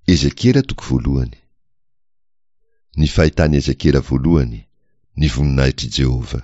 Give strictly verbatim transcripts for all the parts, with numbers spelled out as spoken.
Ezekiela toko voalohany. Ny fahitany Ezekiela voalohany, ny voninahitry Jehova.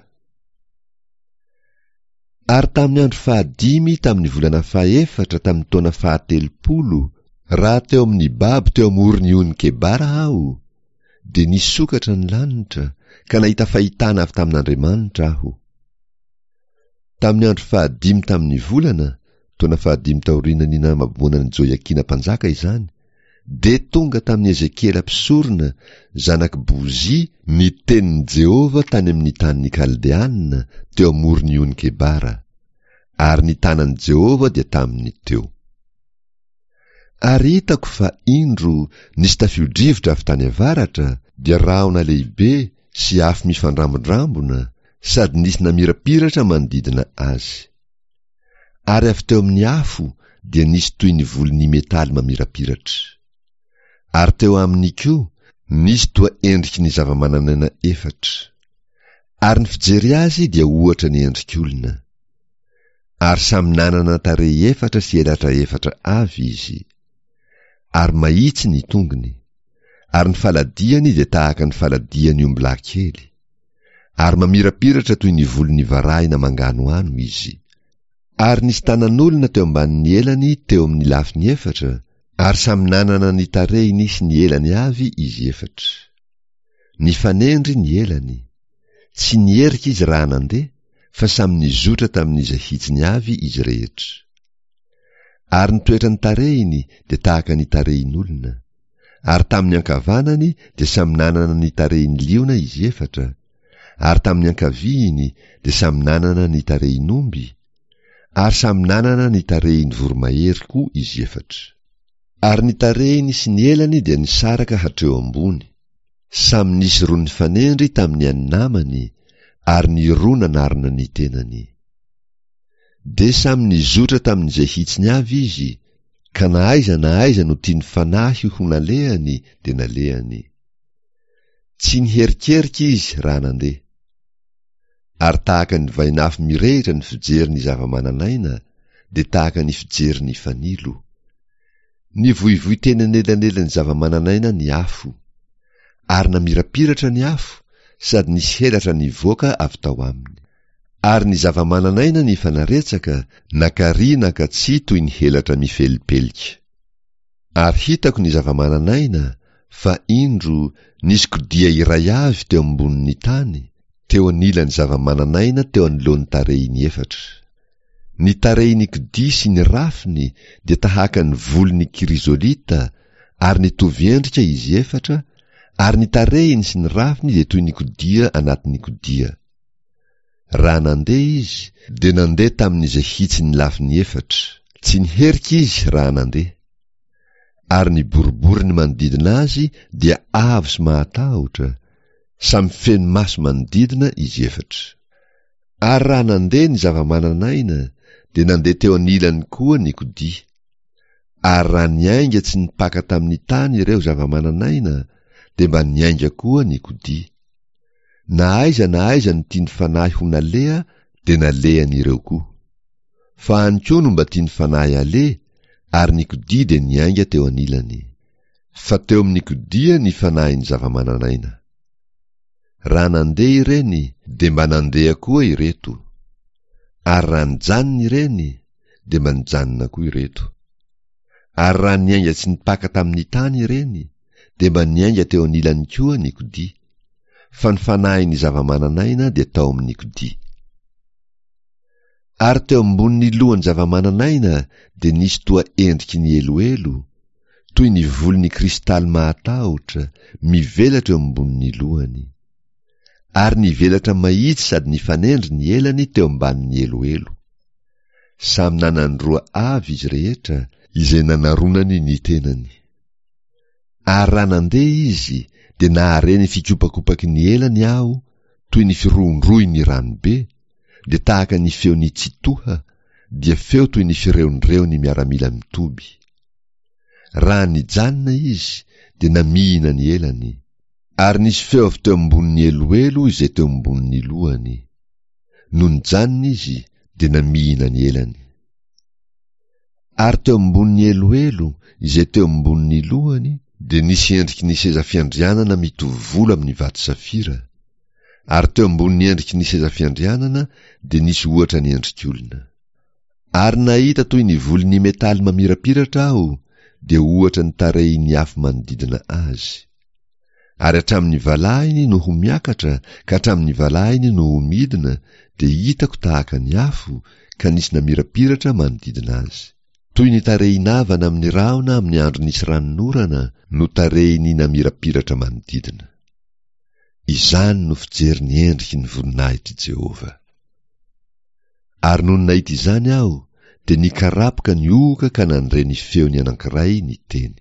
Ary tamin'ny andro fahadimy tamin'ny volana fahaefatra tamin'ny taona fahatelopolo, raha teo amin'ny babo teo amorony ony Kebara aho, de nisokatra ny lanitra ka nahita fahitana avy tamin'Andriamanitra aho. Tamin'ny andro fahadimy tamin'ny volana, taona fahadimy taorianany na mabonany Joiakina mpanjaka izany, de tonga tamin'ny Ezekiela mpisorona, zanaky Bozi, ny tenin'ny Jehova tany amin'ny tanin'ny Kaldeanina teo amorony ony Kebara, ary ny tanan'i Jehova dia taminy teo. Ary hitako fa indro nisy tafio-drivotra avy tany avaratra, dia rahona lehibe sy afo mifandrambondrambona, sady nisy namirapiratra manodidina azy. Ary avy teo amin'ny afo dia nisy toy ny volony metaly mamirapiratra. Ary teo amin'ny koa nisy toa endriky ny zava-mananaina efatra. Ary ny fijery azy dia ohatra ny endrik'olona. Ary samy nanana tarehy efatra sy elatra efatra avy izy. Ary mahitsy ny tongony. Ary ny faladiany dia tahaka ny faladiany ombilahikely. Ary mamirapiratra toy ny volony varahina manganoano izy. Ary nisy tanan'olona teo ambanin'ny elany teo amin'ny lafiny efatra, ary samy nanana ny tarehiny sy ny elany avy izy efatra. Ny fanendry ny elany, tsy nierika izy raha nandeha, fa samy nizotra tamin'izay hitsiny avy izy rehetra. Ary ny toetra ny tarehiny dia tahaka ny tarehin'olona, ary tamin'ny ankavanany dia samy nanana ny tarehiny liona izy efatra, ary tamin'ny ankavihiny dia samy nanana ny tarehin'omby, ary samy nanana ny tarehiny voromahery koa izy efatra. Ary ny tarehiny sy ny elany dia nisaraka hatreo ambony, samy nisy ro ny fanendry tamin'ny aninamany, ary ny ro nanarina ny tenany. De samy nizotra tamin'izay hitsiny avy izy, ka na aiza na aiza no tiany fanahy ho nalehany de nalehany. Tsy niherikeriky izy raha nandeha. Ary tahaka ny vainafo mirehitra ny fijery ny zava-mananaina, de tahaka ny fijery ny fanilo. Ny voivoy tena nelanela ny zava-mananaina ny afo, ary namirapiratra ny afo, sady nisy helatra ny voaka avy tao aminy. Ary ny zava-mananaina ny fanaretsaka, nakariana ka tsy toy ny helatra mifelipelika. Ary hitako ny zava-mananaina, fa indro nisy kodia iray avy teo ambonin'ny tany, teo anilan'ny zava-mananaina teo anoloan'ny tarehiny efatra. Ny tarehiny kodia sy ny rafiny dia tahaka ny volony kirizolita, ary ny toviendrika izy efatra, ary ny tarehiny sy ny rafiny dia toy ny kodia anatin'ny kodia. Raha nandeha izy, de nandeha tamin'izay hitsiny lafiny efatra, tsy niherika izy raha nandeha. Ary ny boribory ny manodidina azy dia avo sy mahatahotra, samy feno maso manodidina izy efatra. Ary raha nandeha ny zava-mananaina, de nandeha teo anilany koa ny kodia. Ary raha niainga tsy nipaka tamin'ny tany ireo zava-mananaina, de mba niainga koa ny kodia. Na aiza na aiza ny tiany fanahy ho naleha, de nalehany ireo koa. Fa any koa no mba tiany fanahy ale, ary ny kodia de niainga teo anilany. Fa teo amin'ny kodia ny fanahy ny zava-mananaina. Raha nandeha ireny, de mba nandeha koa ireto. Ary raha nijanona ireny, de mba nijanona koa ireto. Ary raha niainga tsy nipaka tamin'ny tany ireny, de mba niainga teo anilany koa ny kodia. Fa ny fanahy ny zava-mananaina de tao amin'ny kodia. Ary teo ambony lohan'ny zava-mananaina de nisy toa endriky ny eloelo, toy ny volony kristaly mahatahotra, mivelatra eo ambony lohany. Ary nivelatra mahitsy sady nifanendry ny elany teo ambanin'ny eloelo. Samy nanandroa avy izy rehetra, izay nanaronany ny tenany. Ary raha nandeha izy, de nahareny fikopakopaky ny elany aho, toy ny firondroy ny ranobe, de tahaka ny feo ny tsitoha, dia feo toy ny fireondreo ny miaramila mitoby. Raha nijanona izy, de namihina ny elany, ary nisy feo avy teo ambonin'ny eloelo izay teo ambonin'ny lohany. No nijanona izy, de namihina ny elany. Ary teo ambonin'ny eloelo izay teo ambonin'ny lohany dia nisy endriky ny seza fiandrianana mitovy volo amin'ny vato safira, ary teo ambonin'ny endriky ny seza fiandrianana dia nisy ohatra ny endrik'olona. Ary nahita toy ny volon'ny metaly mamirapiratra aho dia ohatra ny tarehin'ny afo manodidina azy. Ary hatramin'ny valahiny no ho miakatra ka hatramin'ny valahiny no ho midina dia hitako tahaka ny afo ka nisy namirapiratra manodidina azy. Toy ny tarehin'avana amin'ny rahona amin'ny andro nisy ranonorana no tarehiny namirapiratra manodidina. Izany no fijery ny endriky ny voninahitry Jehova. Ary noho ny nahita izany aho dia nikarapoka ny oka ka nandre ny feony anankiray ny teny.